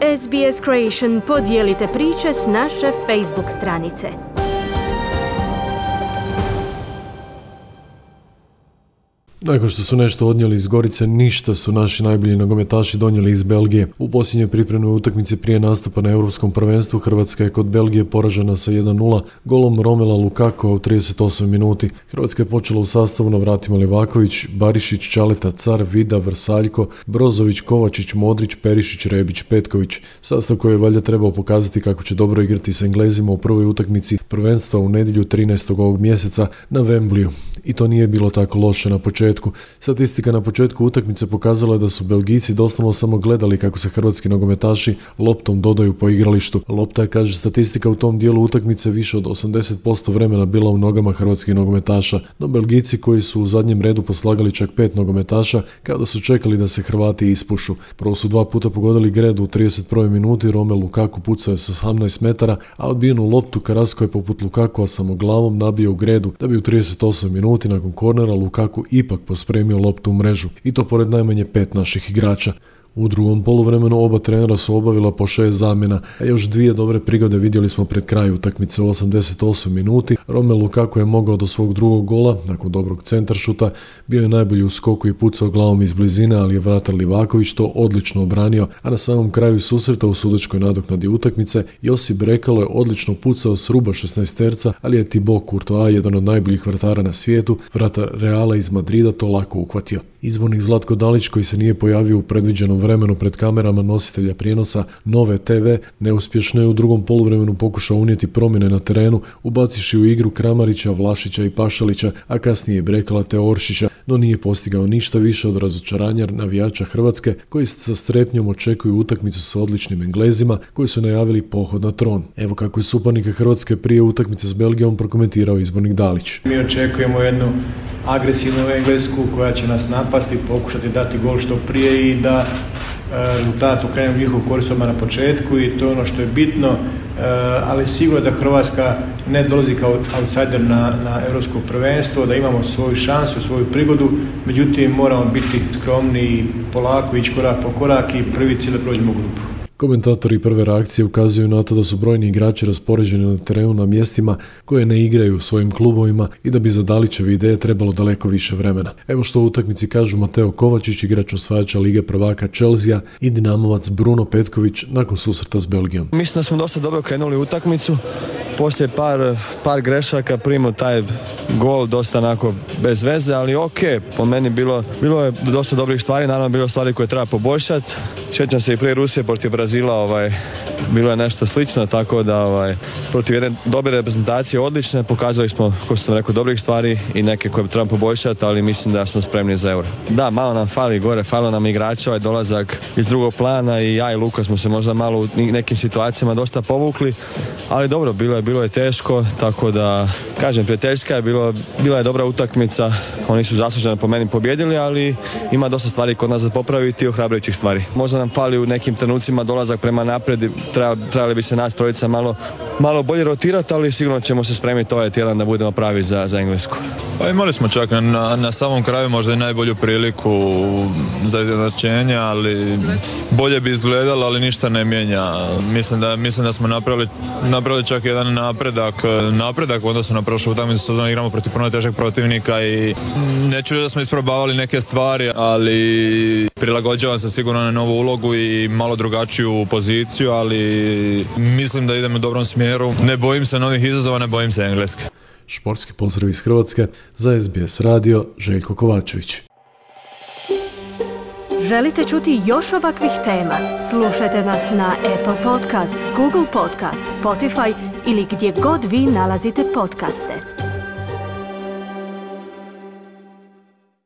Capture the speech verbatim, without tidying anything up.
S B S Creation podijelite priče s naše Facebook stranice. Nakon što su nešto odnijeli iz Gorice, ništa su naši najbolji nogometaši donijeli iz Belgije. U posljednjoj pripremnoj utakmici prije nastupa na Europskom prvenstvu Hrvatska je kod Belgije poražena sa jedan nula golom Romela Lukakua u trideset osmoj minuti. Hrvatska je počela u sastavu na vratima Livaković, Barišić, Čaleta, Car, Vida, Vrsaljko, Brozović, Kovačić, Modrić, Perišić, Rebić, Petković. Sastav koji je valjda trebao pokazati kako će dobro igrati s Englezima u prvoj utakmici prvenstva u nedjelju trinaestog ovog mjeseca na Wembleyu. I to nije bilo tako loše na početku. Statistika na početku utakmice pokazala je da su Belgijci doslovno samo gledali kako se hrvatski nogometaši loptom dodaju po igralištu. Lopta je, kaže statistika, u tom dijelu utakmice više od osamdeset posto vremena bila u nogama hrvatskih nogometaša, no Belgijci koji su u zadnjem redu poslagali čak pet nogometaša kao da su čekali da se Hrvati ispušu. Prvo su dva puta pogodili gredu u trideset prvoj minuti, Romelu Lukaku pucao je s osamnaest metara, a odbijenu loptu Carrasco je poput Lukakua samo glavom nabio u gredu, da bi u trideset osmoj minuti nakon kornera Lukaku ipak pospremio loptu u mrežu, i to pored najmanje pet naših igrača. U drugom poluvremenu oba trenera su obavila po šest zamjena, a još dvije dobre prigode vidjeli smo pred kraj utakmice u osamdeset osmoj minuti. Romelu Lukaku je mogao do svog drugog gola, nakon dobrog centaršuta, bio je najbolji u skoku i pucao glavom iz blizine, ali je vratar Livaković to odlično obranio, a na samom kraju susreta u sudačkoj nadoknadi utakmice Josip Brekalo je odlično pucao s ruba šesnaesterca, ali je Thibaut Courtois, jedan od najboljih vratara na svijetu, vratar Reala iz Madrida, to lako uhvatio. Izbornik Zlatko Dalić, koji se nije pojavio u predviđenom vremenu pred kamerama nositelja prijenosa Nove te ve, neuspješno je u drugom poluvremenu pokušao unijeti promjene na terenu, ubacivši u igru Kramarića, Vlašića i Pašalića, a kasnije Brekala te Oršića, no nije postigao ništa više od razočaranja navijača Hrvatske, koji sa strepnjom očekuju utakmicu sa odličnim Englezima, koji su najavili pohod na tron. Evo kako je suparnika Hrvatske prije utakmice s Belgijom prokomentirao izbornik Dalić. Mi očekujemo jednu agresivnu Englesku koja će nas napasti, pokušati dati gol što prije i da rezultat okrenemo njihov korist odmah na početku, i to je ono što je bitno, ali sigurno da Hrvatska ne dolazi kao outsider na, na europsko prvenstvo, da imamo svoju šansu, svoju prigodu, međutim moramo biti skromni i polako ići korak po korak i prvi cilj da prođemo grupu. Komentatori prve reakcije ukazuju na to da su brojni igrači raspoređeni na terenu na mjestima koje ne igraju u svojim klubovima i da bi za Dalićeve ideje trebalo daleko više vremena. Evo što u utakmici kažu Mateo Kovačić, igrač osvajača Lige prvaka Chelsea, i Dinamovac Bruno Petković nakon susreta s Belgijom. Mislim da smo dosta dobro krenuli utakmicu. Poslije par, par grešaka primio taj gol dosta onako bez veze, ali ok, po meni bilo, bilo je dosta dobrih stvari, naravno bilo stvari koje treba poboljšati. Sjećam se i prije Rusije protiv Brazila, ovaj, bilo je nešto slično, tako da ovaj, protiv jedne dobre reprezentacije odlične, pokazali smo, kako sam rekao, dobrih stvari i neke koje treba poboljšati, ali mislim da smo spremni za Euro. Da, malo nam fali gore, falo nam igrača, ovaj dolazak iz drugog plana, i ja i Luka smo se možda malo u nekim situacijama dosta povukli, ali dobro, bilo je, bilo je teško, tako da, kažem, prijateljska je, bilo, bila je dobra utakmica, oni su zasluženo po meni pobjedili, ali ima dosta stvari kod nas za popraviti i ohrabrujućih stvari. Možda nam fali u nekim trenucima dolazak prema naprijed, treba, trebali bi se nas trojica malo, malo bolje rotirati, ali sigurno ćemo se spremiti ovaj tjedan da budemo pravi za, za Englesku. Pa imali smo čak na, na samom kraju možda i najbolju priliku za izjednačenje, ali bolje bi izgledalo, ali ništa ne mijenja. Mislim da, mislim da smo napravili, napravili čak jedan napredak, napredak u odnosu na prošlu utakmicu, s obzirom da igramo protiv puno težeg protivnika i neću reći da smo isprobavali neke stvari, ali prilagođavam se sigurno na novu ulogu i malo drugačiju poziciju, ali mislim da idemo u dobrom smjeru. Ne bojim se novih izazova, ne bojim se Engleske. Športski pozdrav iz Hrvatske, za S B S radio, Željko Kovačević. Želite čuti još ovakvih tema? Slušajte nas na Apple Podcast, Google Podcast, Spotify ili gdje god vi nalazite podcaste.